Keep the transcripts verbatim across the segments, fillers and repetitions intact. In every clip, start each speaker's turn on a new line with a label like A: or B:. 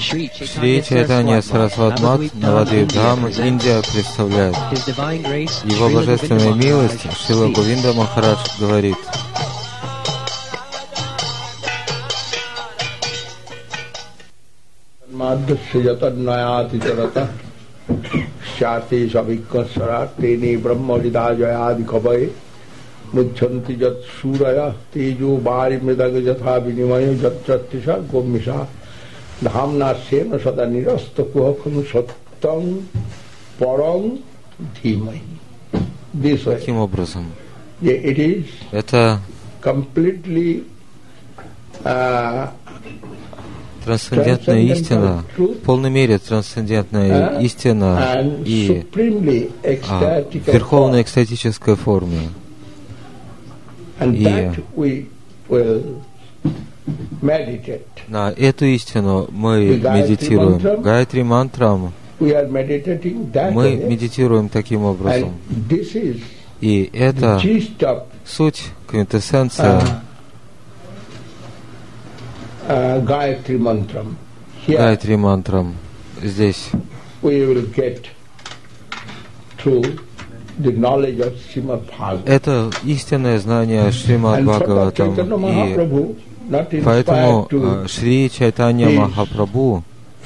A: Шри Чайтанья Сарасват Мат, Навадвип Дхам, Индия представляет. Его божественная милость, Шрила Говинда Махарадж говорит:
B: Muchanti jat suraya tejo bari mridaga jatha vinimaya jatrattisha gommisha dhamna sena sada nirasta kuhakam sattam parang dhimai.
A: Таким образом,
B: it is
A: это
B: completely uh,
A: трансцендентная истина, в полной мере трансцендентная истина и а, в верховной экстатической форме. И на эту истину мы медитируем. Гайатри мантрам мы медитируем таким образом. И это суть, квинтэссенция
B: Гайатри мантрам.
A: Гайатри мантрам здесь. Это истинное знание Шримад Бхагаватам. И поэтому Шри Чайтанья Махапрабху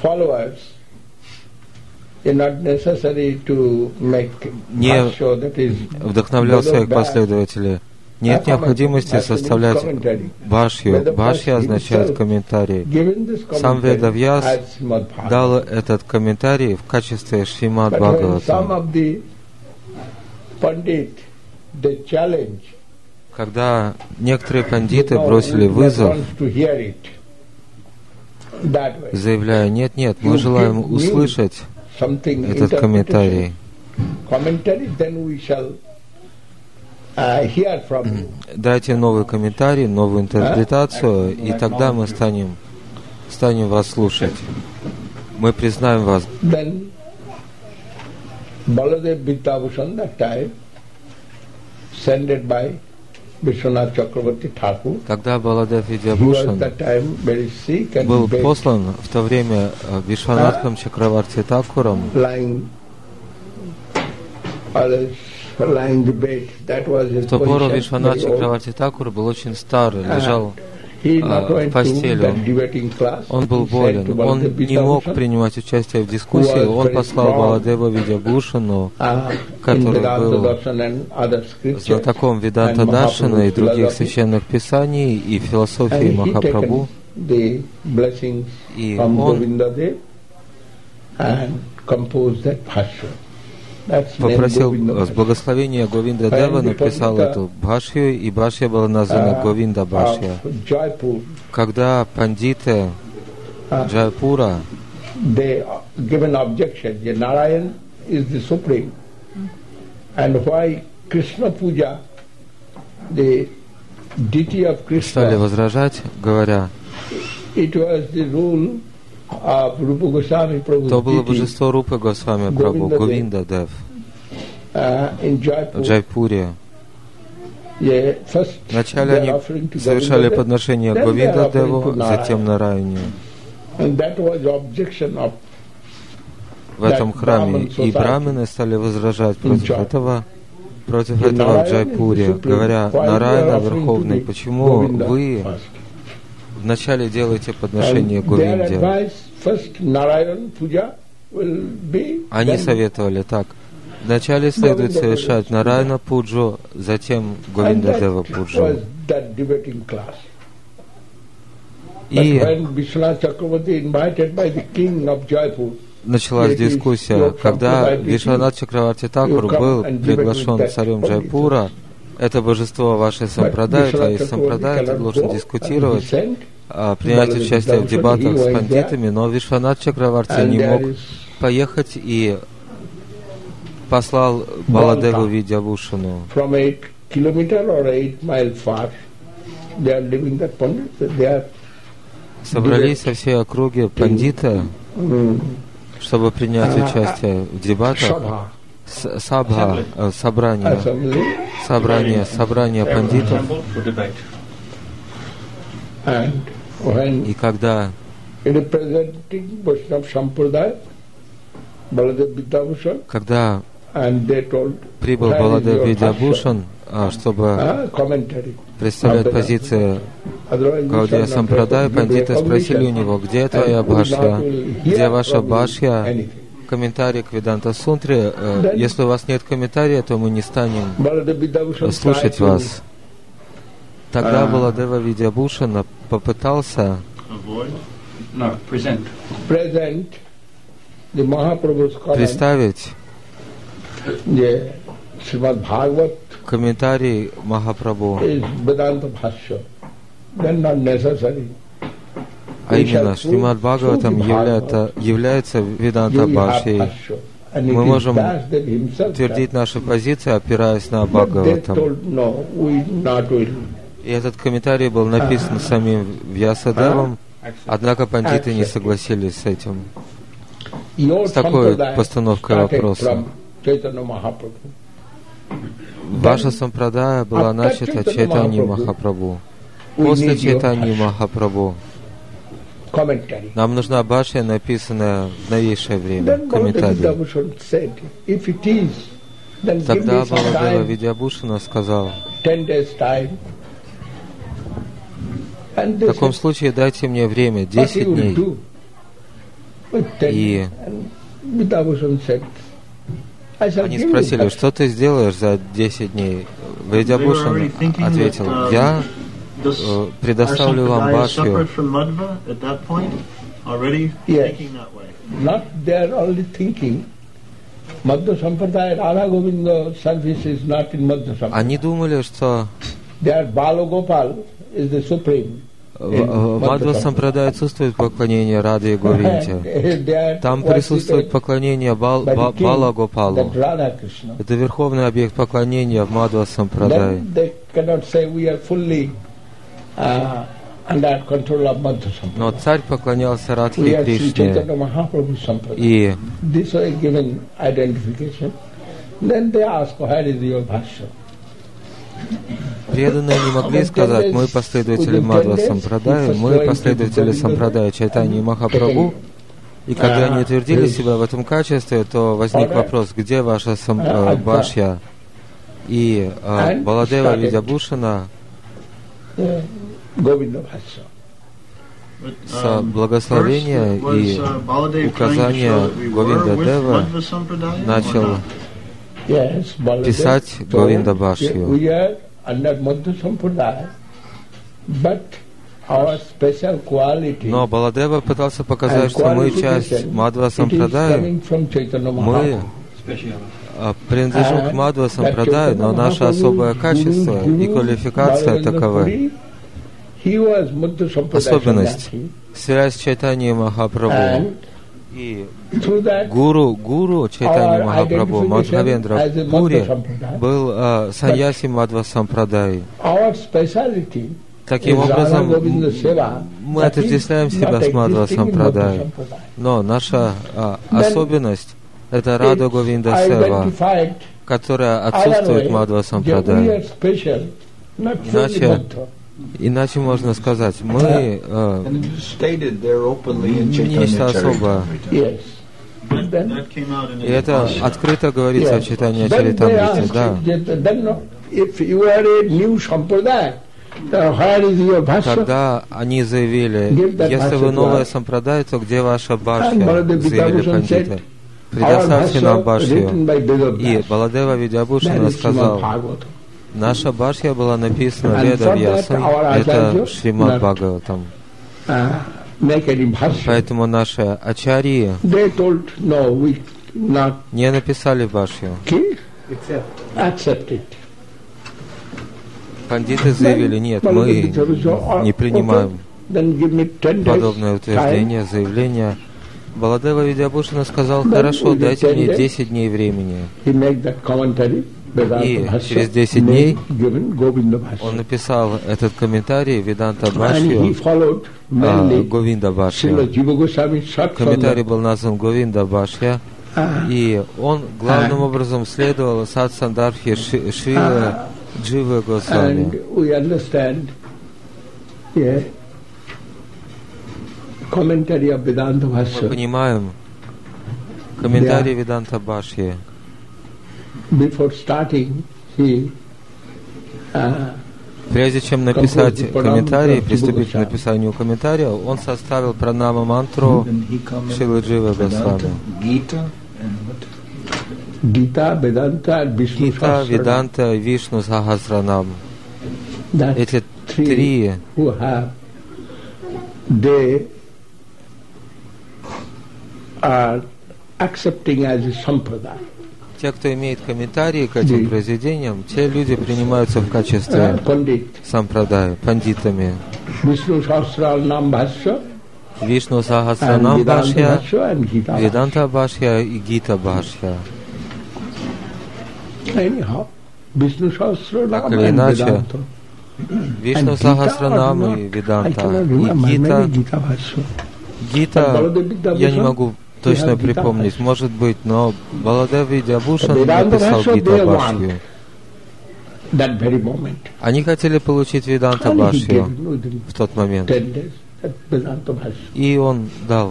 A: не вдохновлял своих последователей. Нет необходимости составлять башью. Башья означает комментарий. Сам Ведавьяс дал этот комментарий в качестве Шримад Бхагаватам. Когда некоторые пандиты бросили вызов, заявляя: нет, нет, мы желаем услышать этот комментарий. Дайте новый комментарий, новую интерпретацию, и тогда мы станем, станем вас слушать. Мы признаем вас.
B: Baladev Vidyabhushan that time, sent by Vishwanath Chakravarti Thakur.
A: Когда Баладев Видьябхушан был послан в то время Вишванатхом Чакраварти Такуром, в ту пору Вишванат Чакраварти Такур был очень старый, лежал в постели. Он был болен. Он не мог принимать участие в дискуссии. Он послал Баладева Видьябхушану, который был знатоком Веданта Даршана и других священных писаний и философии Махапрабху. И он попросил с благословения Говинда Дева, написал эту бхашью, и бхашья была названа Говинда Бхашья. Когда пандиты Джайпура стали возражать, говоря: то было божество Рупы Госвами Прабху, Говинда Дев, в Джайпуре. Вначале они совершали подношение Говинда Деву, затем Нараяне в этом храме. И брамины стали возражать против этого, против этого в Джайпуре, говоря: Нараяна Верховный, почему вы вначале делаете подношение Говинде? Они советовали так: вначале следует совершать Нараяна Пуджу, затем Говинда Дева Пуджу. И началась дискуссия, когда Вишванат Чакраварти Такур был приглашен царем Джайпура. Это божество вашей сампрадай, твоей сампрадай, ты должен дискутировать, принять участие в дебатах с пандитами, но Вишванат Чакраварти не мог поехать и послал Баладеву Видьябхушану. Собрались со всей округи пандиты, чтобы принять участие в дебатах. Сабха, собрание, собрание, собрание пандитов. И когда
B: representing Vaishnava Sampradaya, Baladev Vidyabhushan,
A: когда
B: and they told,
A: прибыл Баладев Видьябушан, чтобы представлять позиции Гаудия Сампрадай, пандиты спросили у него, где твоя башья, где ваша башья, комментарий к Веданта Сунтре. Если у вас нет комментария, то мы не станем слушать вас. Тогда Баладева Видьябушана попытался представить комментарий Махапрабху, а именно Шримад Бхагаватам является, является Веданта Бхашьей. Мы можем твердить наши позиции, опираясь на Бхагаватам. И этот комментарий был написан самим Вьясадевом, однако пандиты не согласились с этим, с такой постановкой вопроса. Ваша сампрадая была начата Чайтаньи Махапрабху. После Чайтаньи Махапрабху нам нужна башья, написанная в новейшее время, комментарий. Тогда Баладева Видьябушана сказал: в таком случае дайте мне время, десять дней. И они спросили, что ты сделаешь за десять дней? Видьябушан ответил: я э, предоставлю вам башью. Они думали, что в Мадхва Сампрадай отсутствует поклонение Радhe и Говинде. Там присутствует поклонение Бал, Ба, Бала Гопалу. Это верховный объект поклонения в Мадхва Сампрадай. Но царь поклонялся Радхе и Кришне. И преданные не могли сказать: мы последователи Мадхва Сампрадая, мы последователи Сампрадая Чайтаньи Махапрабху. И когда они утвердили себя в этом качестве, то возник вопрос: где ваша сам, э, башья? И э, Баладева Видьябушана с благословения и указания Говинда Дева начал писать Говинда Башью. Но Баладева пытался показать, что мы часть Мадхва Сампрадая, мы принадлежим к Мадхва Сампрадаю, но наше особое качество и квалификация таковы. Особенность, связь Чайтаньи Махапрабху и гуру, гуру Чайтаньи Махапрабху, Мадхавендра Пури, был uh, саньяси Мадхва Сампрадай. Таким образом, мы отождествляем себя с Мадхва Сампрадай, но наша uh, особенность — это Рада Говинда Сева, которая отсутствует в Мадхва Сампрадай. Иначе Иначе можно сказать, мы э, нечто особое. И это открыто говорится в читании Чаритамрите, да. Тогда они заявили: если вы новая сампрадай, то где ваша башья? Заявили пандиты. Предоставьте нам башью. И Баладева Видьябушана сказал: наша башья была написана Веда Вьясой, это Шримад Бхагаватам. Поэтому наши ачарьи не написали башью. Пандиты заявили: нет, мы не принимаем подобное утверждение, заявление. Баладева Видьябушана сказал: хорошо, дайте мне десять дней времени. И через десять дней он написал этот комментарий Веданта Башью, а, Говинда Башью. Комментарий был назван Говинда Башья, и он главным образом следовал Сад Сандарбхи Шрилы Дживы Госвами. Мы понимаем комментарий Веданта Бхашьи. Прежде чем написать комментарий, приступить к написанию комментария, он составил пранама мантру Шрилы Джива Госвами. Гита, Веданта, Вишну, Сахасранам. Эти три те, кто имеет комментарии к этим произведениям, те люди принимаются в качестве сампрадай, пандитами. Вишну Сахасранам Бхашья, Веданта Бхашья и Гита Бхашья. Так или иначе, Вишну Сахасранам и Веданта, и Гита. Гита, я не могу точно припомнить, может быть, но Баладев Видьябхушан написал Гита Бхашью. Они хотели получить Веданта Бхашью в тот момент. И он дал.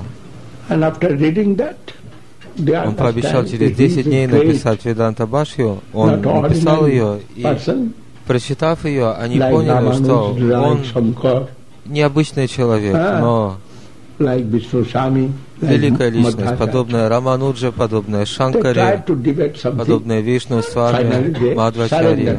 A: Он пообещал через десять дней написать Веданта Бхашью. Он написал ее, и, прочитав ее, они поняли, что он необычный человек, но великая личность, подобная Рамануджа, подобная Шанкаре, подобная Вишну Свами, Мадхвачарья.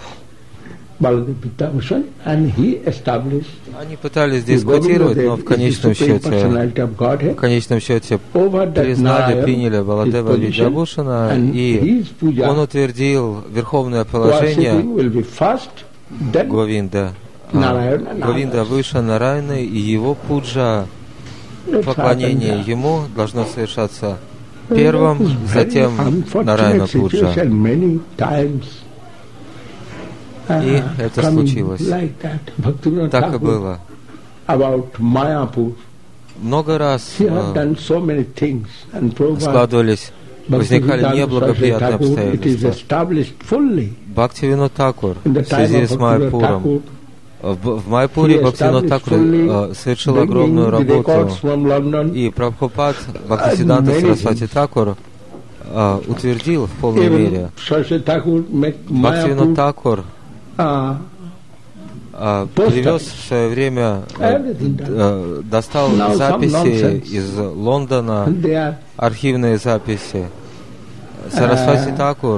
A: Они пытались дискутировать, но в конечном счете, в конечном счете признали, приняли Баладева Видьябхушана, и он утвердил верховное положение Говинда. Говинда выше Нараяны, и его пуджа, поклонение ему должно совершаться первым, затем Нараяна пуджа. И это случилось. Так и было. Много раз э, складывались, возникали неблагоприятные обстоятельства. Бхактивинод Такур в связи с Майяпуром. В, в Майяпуре Бхактивинод Такур э, совершил огромную работу, и Прабхупад Бхактисиддханта Сарасвати Такур э, утвердил в полной мере. Бхактивинод Такур А, а, привез в свое время, а, а, достал записи из Лондона, архивные записи. Сарасвати Такур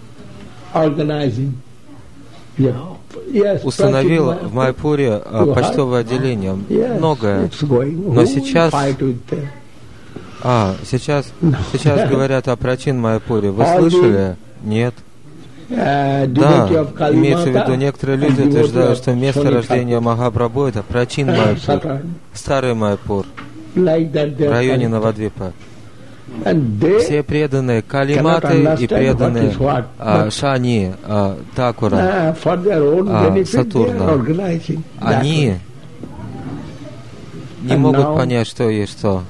A: установил в Майяпуре почтовое отделение. Многое. Но сейчас, а, сейчас, сейчас говорят о Прачин Майяпуре. Вы слышали? Нет. Да, имеется в виду, некоторые люди утверждают, что место рождения Махапрабху это Прачин Майяпур, старый Майяпур, в районе Навадвипа. Все преданные Калиматы и преданные а, Шани а, Такура, а, Сатурна, они не могут понять, что есть что.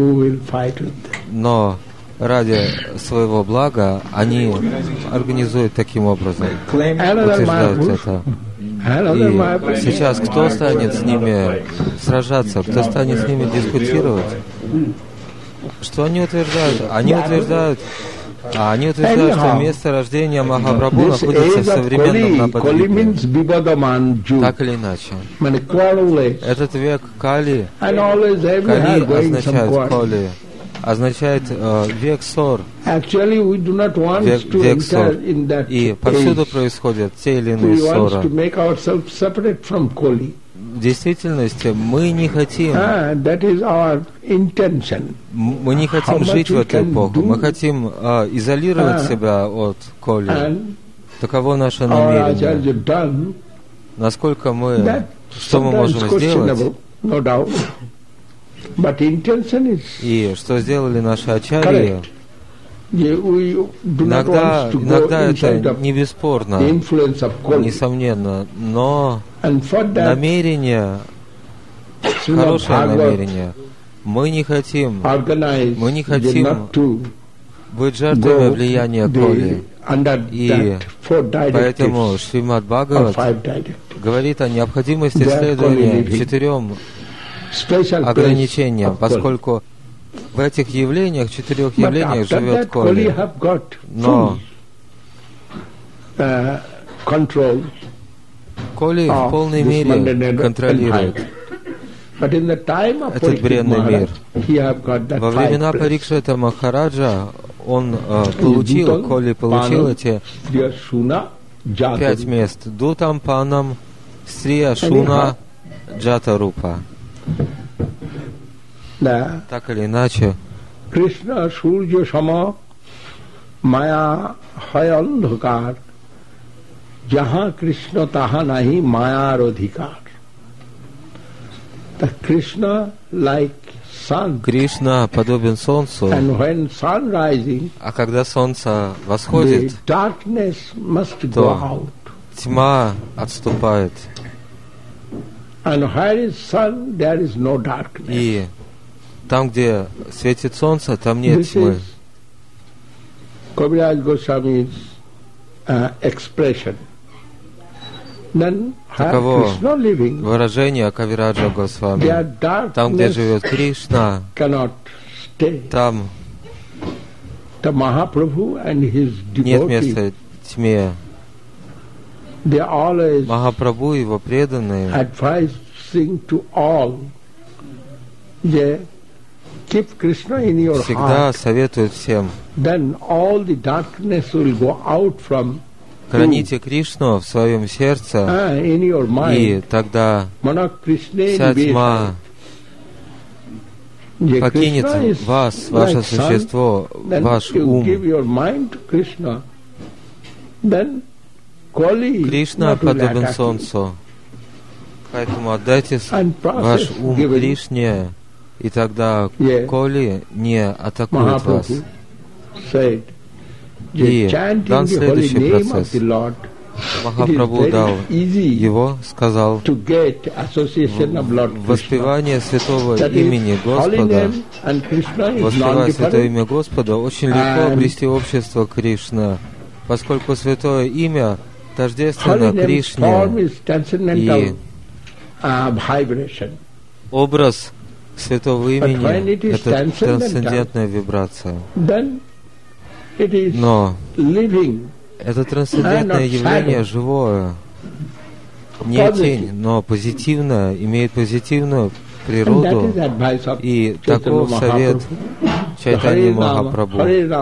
A: Но ради своего блага они организуют таким образом, утверждают это. И сейчас кто станет с ними сражаться, кто станет с ними дискутировать? Что они утверждают? Они утверждают, а они утверждают, что место рождения Махапрабху находится в современном Навадвипе. Так или иначе. Этот век Кали, Кали означает Коли, означает э, век ссор, век, век ссор. И повсюду происходят те или иные ссоры. В действительности мы не хотим, мы не хотим жить в эту эпоху, мы хотим э, изолировать себя от Коли. Таково наше намерение. Насколько мы, что мы можем сделать? И что сделали наши ачарьи, иногда, иногда это не бесспорно, несомненно, но намерение, хорошее намерение, мы не хотим, мы не хотим быть жертвами влияния Коли. И поэтому Шримад Бхагават говорит о необходимости следования четырем ограничениям, поскольку в этих явлениях, четырех явлениях живет Коли. Но Коли в полной мере контролирует этот бренный мир. Во времена Парикшита Махараджа он э, получил, Коли получил эти пять мест. Дутам, Панам, Стрия, Шуна, Джата, Рупа. Так или иначе,
B: Кришна Сурья Шама Майя Хайандхакар Jaha Krishna taha nahi maya adhikar. The Krishna like sun.
A: Кришна подобен солнцу.
B: And when sun rising,
A: а когда солнце восходит,
B: the darkness must go out.
A: Тьма отступает.
B: And where is sun, there is no darkness.
A: И там, где светит солнце, там нет
B: This
A: тьмы.
B: Kaviraj Goswami's uh, expression. Then,
A: таково
B: living,
A: выражение Кавираджа Госвами. Там, где живет Кришна, там нет места тьме. Махапрабху и его преданные всегда советуют всем: храните Кришну в своем сердце, и тогда вся тьма покинет вас, ваше существо, ваш ум. Кришна подобен солнцу, поэтому отдайте ваш ум Кришне, и тогда Коли не атакует вас. И дан следующий процесс. Махапрабху дал его, сказал: воспевание святого имени Господа, воспевая святое имя Господа, очень легко обрести общество Кришна, поскольку святое имя тождественно Кришне, и образ святого имени — это трансцендентная вибрация. Но это трансцендентное явление живое, не тень, но позитивное, имеет позитивную природу, и таков совет Чайтаньи Махапрабху.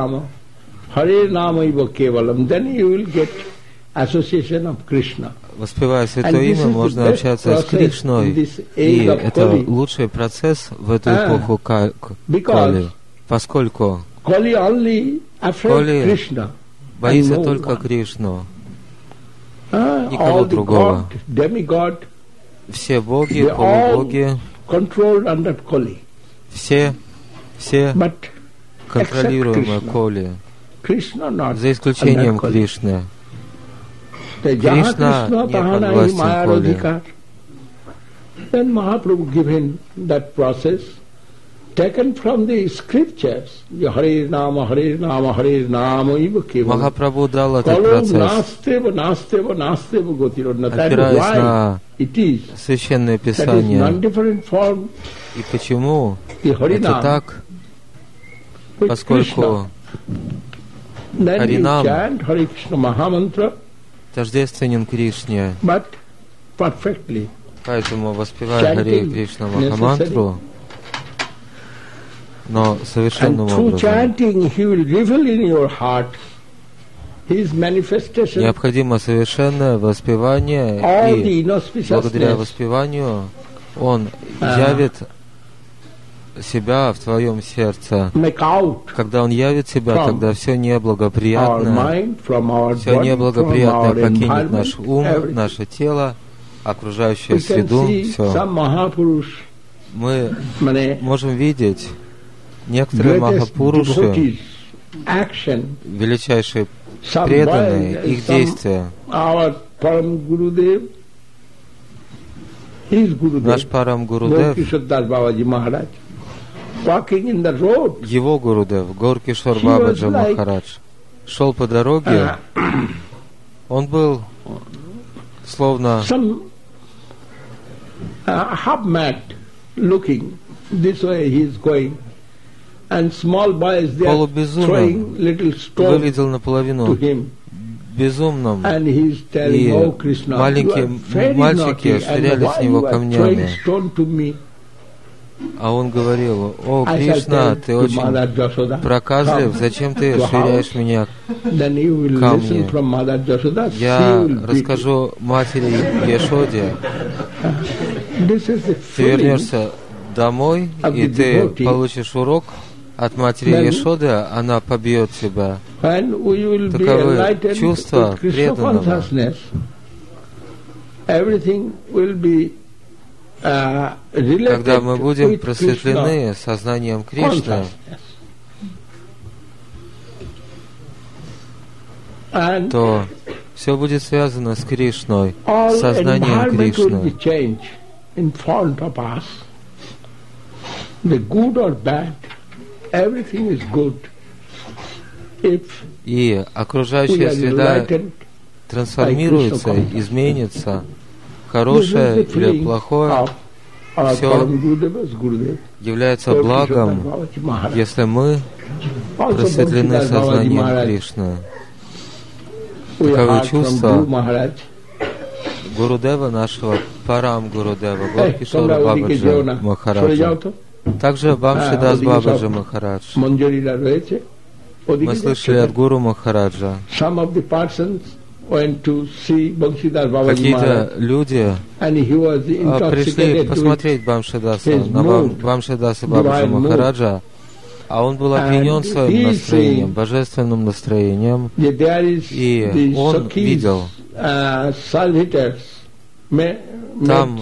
A: Воспевая святое имя, можно общаться с Кришной, и это лучший процесс в эту эпоху Кали, поскольку Коли боится только Кришну, никого другого. Все боги, полубоги, все, все контролируемые Коли, за исключением Кришны. Кришна не подвластен Коли.
B: Then Mahaprabhu given that process taken from the scriptures. Hare Nama, Hare Nama, Hare Nama.
A: Махапрабху дал этот процесс, опираясь на Священное Писание. И почему это так? Поскольку Харинам тождественен Кришне, поэтому, воспевая Харе Кришна Махамантру, но совершенным образом, необходимо совершенное воспевание, и благодаря воспеванию Он явит себя в твоем сердце. Когда Он явит себя, тогда все неблагоприятное, все неблагоприятное покинет наш ум, наше тело, окружающую среду, все. Мы можем видеть некоторые Махапуруши, величайшие преданные, их действия. Наш Парам Гурудев, его Гурудев, Горкишвар Бабаджа Махарадж, шел по дороге, он был словно
B: looking this way he is going, and small boys they are throwing little stone
A: выглядел наполовину
B: to him.
A: Безумным,
B: and he is telling,
A: и
B: oh, Krishna,
A: маленькие мальчики швыряли с него камнями. А он говорил: «О, Кришна, ты очень проказлив, зачем ты швыряешь меня камни?» Я расскажу матери Яшоде, ты вернешься домой, и ты получишь урок от матери Яшоды, она побьет тебя. Таковы чувства преданного. Когда мы будем просветлены сознанием Кришны, то все будет связано с Кришной, сознанием Кришны. И окружающая среда трансформируется, изменится, хорошее или плохое, все является благом, если мы просветлены сознанием Кришны. Таковы чувства Гурудева, нашего Парам Гурудева, Горкишора Бабаджи Махараджа. Также Бамшидас Бабаджи Махарадж. Мы слышали от Гуру Махараджа. Какие-то люди пришли посмотреть Бамшидаса, на Бамшидаса Бабаджи Махараджа, а он был опьянен своим настроением, божественным настроением, и он видел там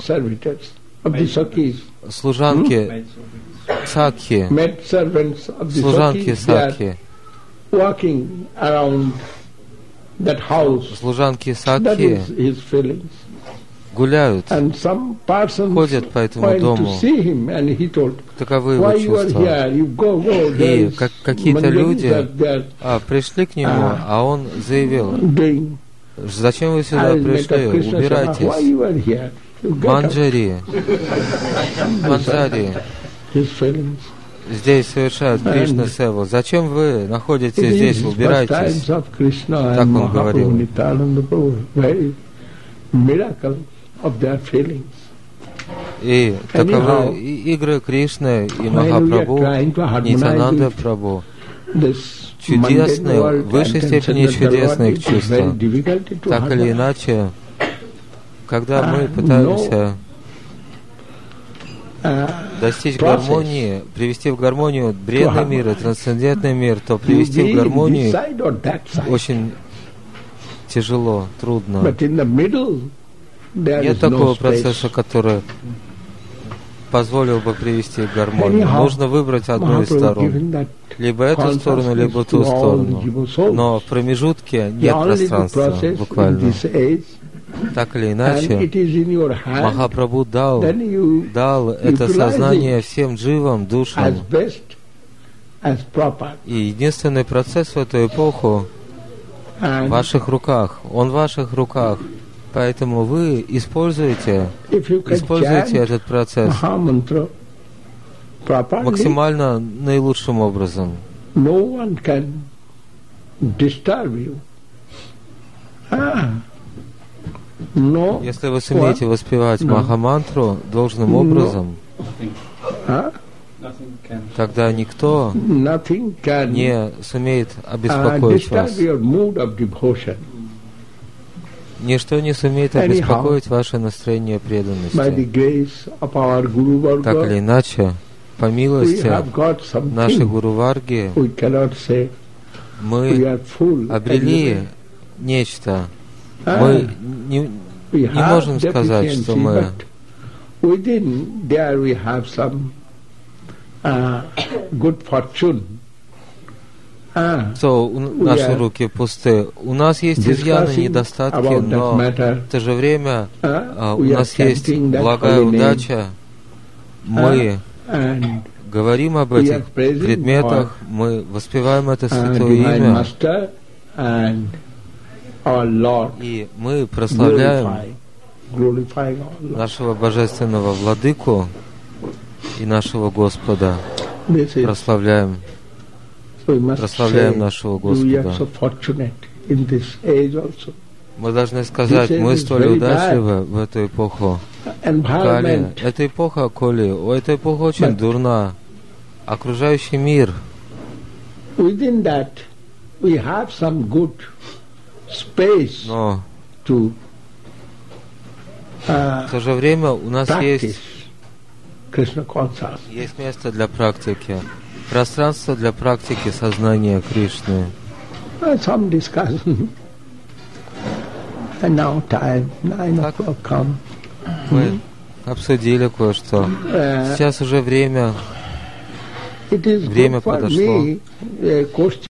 A: служанки Сакхи, служанки Сакхи, служанки Сакхи гуляют, ходят по этому дому. Таковы его чувства. И как, какие-то люди а, пришли к нему, а он заявил: «Зачем вы сюда пришли? Убирайтесь. Манджари, Манджари здесь совершают Кришна Севу. Зачем вы находитесь здесь? Убирайтесь». Так он говорил. И таковы игры Кришны и Махапрабху, Нитьянанда Прабху. Чудесные, в высшей степени чудесные их чувства. Так или иначе, когда мы пытаемся достичь гармонии, привести в гармонию бренный мир и трансцендентный мир, то привести в гармонию очень тяжело, трудно. Нет такого процесса, который позволил бы привести к гармонии. Нужно выбрать одну из сторон. Либо эту сторону, либо ту сторону. Но в промежутке нет пространства, буквально. Так или иначе, Махапрабху дал, дал это сознание всем дживам, душам. И единственный процесс в эту эпоху в ваших руках. Он в ваших руках. Поэтому вы используете, используете этот процесс максимально наилучшим образом. Если вы сумеете воспевать Махамантру должным образом, тогда никто не сумеет обеспокоить вас. Ничто не сумеет обеспокоить ваше настроение преданности. Так или иначе, по милости нашей Гуру Варги, мы обрели нечто. Мы не, не можем сказать, что мы что наши руки пусты. У нас есть изъяны, недостатки, но в то же время uh, у нас есть благая удача. Мы говорим об этих предметах, мы воспеваем это святое имя, и мы прославляем нашего божественного владыку, и нашего Господа. Прославляем, прославляем нашего Господа. Мы должны сказать, мы столь удачливы в эту эпоху. Кали. Эта эпоха, Коли, эта эпоха очень дурна. Окружающий мир. Но в то же время у нас есть, есть место для практики, пространство для практики сознания Кришны. Мы обсудили кое-что. Сейчас уже время, время подошло.